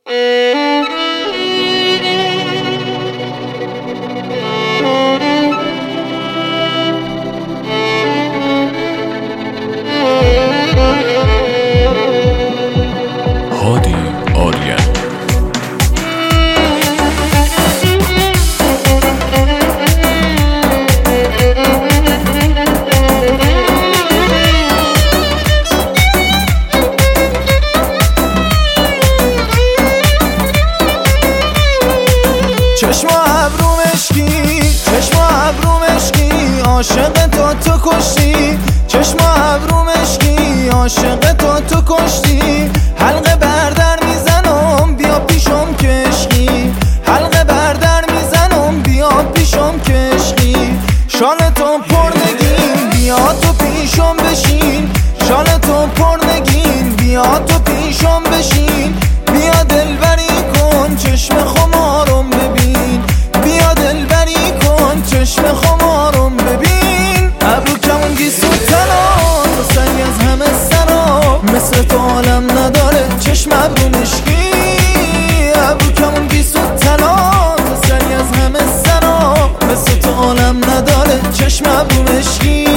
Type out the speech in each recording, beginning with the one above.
هادی آریان. چشم ابرو مشکی، چشم ابرو مشکی، عاشق تو کشتی. چشم ابرو مشکی، عاشق تو کشتی. حلقه بردر میزنم بیا پیشم کشکی، حلقه بردر میزنم بیا پیشم کشکی. شال تو پر نگین بیا تو پیشم بشین، شال تو پر نگین بیا تو پیشم بشین. بیا دلبری کن چشم خمارم ببین، بیا دلبری کن چشم خمارم ببین. ابرو کمونگی سلطان تو سنگ از همه سرا، مثل تو عالم نداره چشم ابرو مشکی. ابرو کمونگی سلطان تو سنگ از همه سرا، مثل تو عالم نداره چشم ابرو مشکی.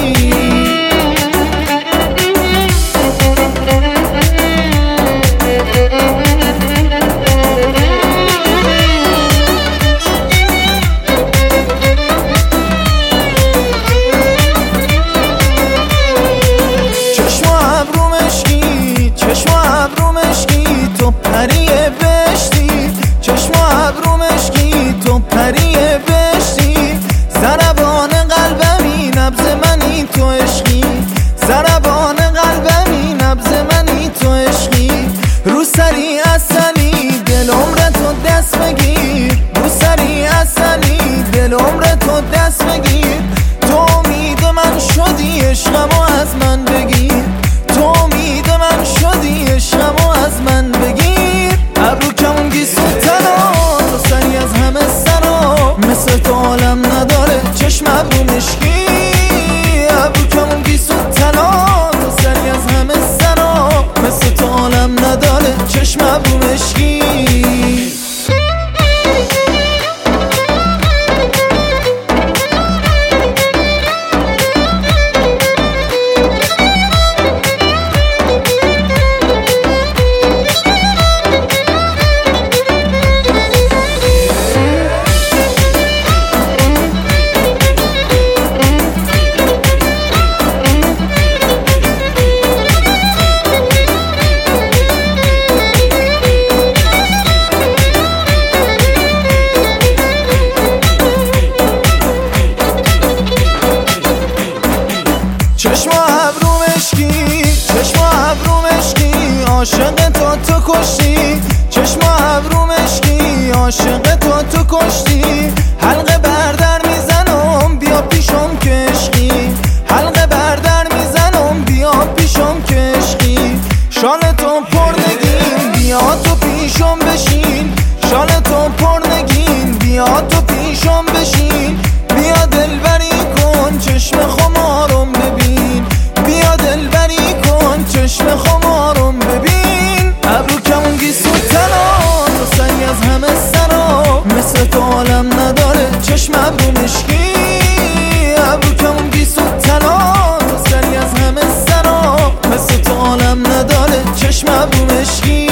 چشم ابرو مشکی تو پری بهشتی، چشم ابرو مشکی تو پری بهشتی. ضربان قلبمی نبض منی تو عشقی، ضربان قلبمی نبض منی تو عشقی. رو سری اصلی دل عمر تو دست بگیر، رو سری اصلی دل عمر تو دست بگیر. تو امید من شدی عشقمو از من بگیر، تو امید من شدی عشقمو از من بگیر. ابرو کمونگی سلطان تو سری از همه سرا، مثل تو عالم نداره چشم ابرو مشکی. ابرو کمونگی سلطان تو سری از همه سرا، مثل تو عالم نداره چشم ابرو مشکی. چشم ابرو مشکی، چشم ابرو مشکی، عاشق تو کشتی. چشم ابرو مشکی، عاشق تو کشتی. حلقه بردر میزنم بیا پیشم کشکی، حلقه بردر میزنم بیا پیشم کشکی. شال تو پر نگین بیا تو پیشم بشین، شال تو پر نگین بیا تو پیشم بشین. بیا دلبری کن چشم خمارم ببین، بیا دلبری کن چشم خمارم ببین. ابرو کمونگی سلطان تو سنگ از همه سرا، مثل تو عالم نداره چشم ابرو مشکی. ابرو کمونگی سلطان تو سنگ از همه سرا، مثل تو عالم نداره چشم ابرو مشکی.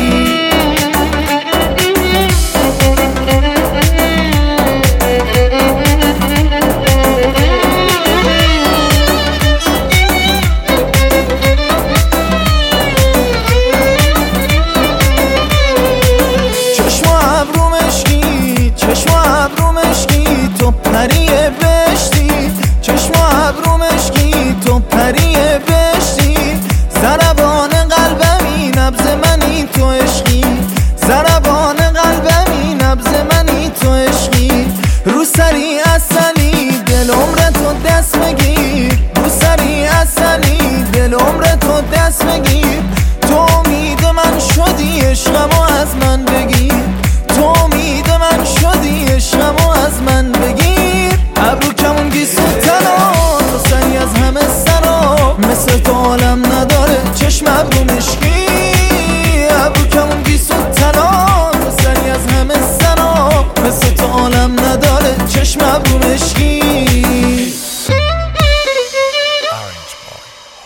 چشم ابرو مشکی تو پری بهشتی، چشم ابرو مشکی تو پری بهشتی. ضربان قلبمی نبض منی تو عشقی، ضربان قلبمی نبض منی تو عشقی. رو سری اصلی دل عمر تو دست بگیر، رو سری اصلی دل عمر تو دست بگیر. تو امید من شدی عشقمو از من بگیر، تو امید من شدی عشقمو از من بگیر. ابرو کمونگی سلطان تو سری از همه سرا، مثل تو عالم نداره چشم ابرو مشکی. ابرو کمونگی سلطان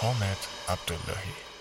حامد عبداللهی.